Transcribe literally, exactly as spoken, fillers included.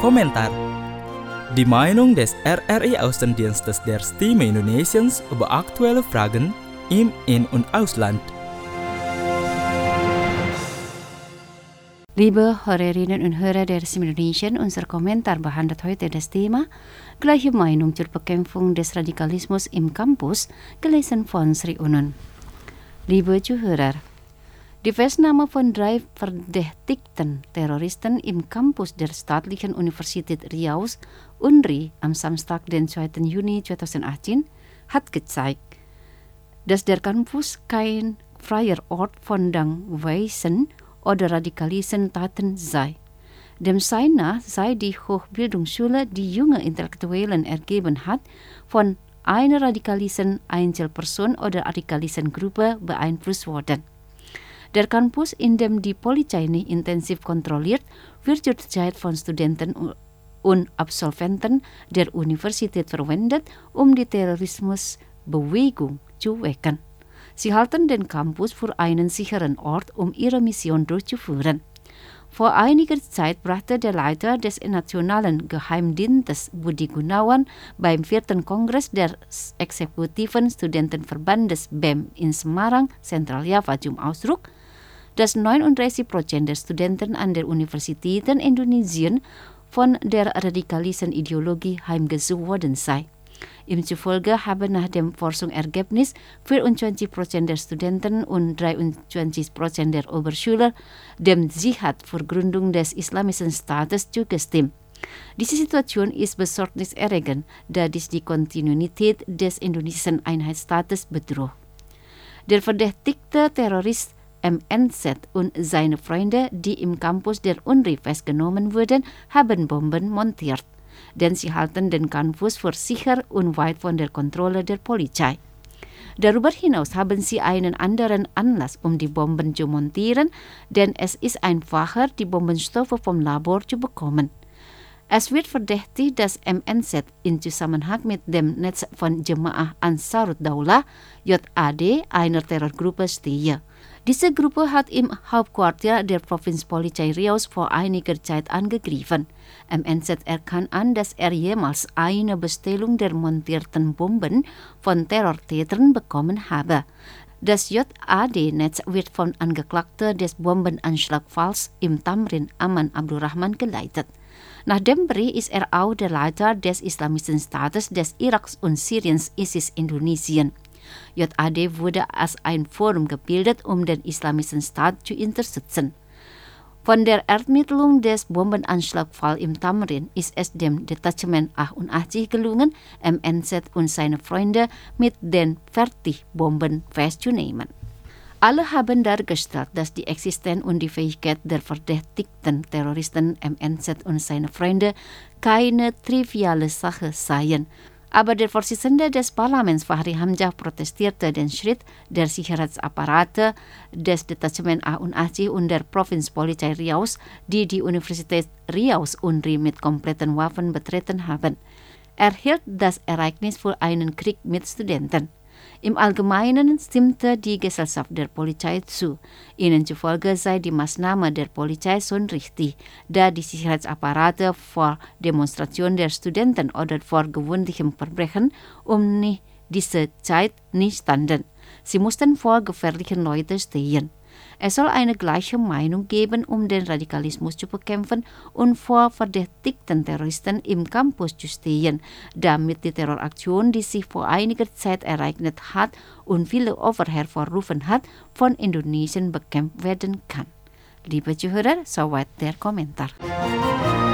Kommentaar. Die Meinung des R R I Außendienstes der Stimme Indonesiens über aktuelle Fragen im In- und Ausland. Liebe Hörerinnen und Hörer der Stimme Indonesien, unser Kommentar behandelt heute das Thema Gleiche Meinung zur Bekämpfung des Radikalismus im Campus, gelesen von Sri Unun. Liebe Zuhörer, die Festnahme von drei verdächtigten Terroristen im Campus der Staatlichen Universität Riau, UNRI, am Samstag, den zweiten Juni zweitausendachtzehn, hat gezeigt, dass der Campus kein freier Ort von Denkweisen oder radikalen Taten sei. Dem sei nach sei die Hochbildungsschule die junge Intellektuellen ergeben hat, von einer radikalen Einzelperson oder radikalen Gruppe beeinflusst worden. Der Campus, in dem die Polizei nicht intensiv kontrolliert, wird zurzeit von Studenten und Absolventen der Universität verwendet, um die Terrorismusbewegung zu wecken. Sie halten den Campus für einen sicheren Ort, um ihre Mission durchzuführen. Vor einiger Zeit brachte der Leiter des Nationalen Geheimdienstes Budi Gunawan beim vierten Kongress des Exekutiven Studentenverbandes B E M in Semarang, Zentraljava zum Ausdruck, dass neununddreißig Prozent der Studenten an der Universitäten Indonesien von der radikalen Ideologie heimgesucht worden sei. Ihm zufolge haben nach dem Forschungsergebnis vierundzwanzig Prozent der Studenten und dreiundzwanzig Prozent der Oberschüler dem Dschihad für Gründung des Islamischen Staates zugestimmt. Diese Situation ist besorgniserregend, da dies die Kontinuität des indonesischen Einheitsstaates bedroht. Der verdächtigte Terrorist M N Z und seine Freunde, die im Campus der UNRI festgenommen wurden, haben Bomben montiert, denn sie halten den Campus für sicher und weit von der Kontrolle der Polizei. Darüber hinaus haben sie einen anderen Anlass, um die Bomben zu montieren, denn es ist einfacher, die Bombenstoffe vom Labor zu bekommen. Es wird verdächtigt, dass M N Z in Zusammenhang mit dem Netz von Jemaah Ansarut Daulah, J A D, einer Terrorgruppe stehe. Diese Gruppe hat im Hauptquartier der Provinzpolizei Riau vor einiger Zeit angegriffen. M N Z erkannt an, dass er jemals eine Bestellung der montierten Bomben von Terrortätern bekommen habe. Das J A D-Netz wird von Angeklagten des Bombenanschlagfalls im Tamrin Aman Abdurrahman geleitet. Nach dem Bericht ist er auch der Leiter des Islamischen Staates des Iraks und Syriens ISIS Indonesien. J A D wurde als ein Forum gebildet, um den Islamischen Staat zu unterstützen. Von der Ermittlung des Bombenanschlagfalls im Tamrin ist es dem Detachement achtundachtzig gelungen, M N Z und seine Freunde mit den Fertigbomben festzunehmen. Alle haben dargestellt, dass die Existenz und die Fähigkeit der verdächtigten Terroristen M N Z und seine Freunde keine triviale Sache seien. Aber der Vorsitzende des Parlaments, Fahri Hamzah, protestierte den Schritt der Sicherheitsapparate des Detachement achtundachtzig und der Provinzpolizei Riau, die die Universität Riau UNRI mit kompletten Waffen betreten haben. Er hielt das Ereignis für einen Krieg mit Studenten. Im Allgemeinen stimmte die Gesellschaft der Polizei zu. Ihnen zufolge sei die Maßnahme der Polizei schon richtig, da die Sicherheitsapparate vor Demonstrationen der Studenten oder vor gewöhnlichem Verbrechen um diese Zeit nicht standen. Sie mussten vor gefährlichen Leuten stehen. Es soll eine gleiche Meinung geben, um den Radikalismus zu bekämpfen und vor verdächtigten Terroristen im Campus zu stehen, damit die Terroraktion, die sich vor einiger Zeit ereignet hat und viele Opfer hervorrufen hat, von Indonesien bekämpft werden kann. Liebe Zuhörer, soweit der Kommentar.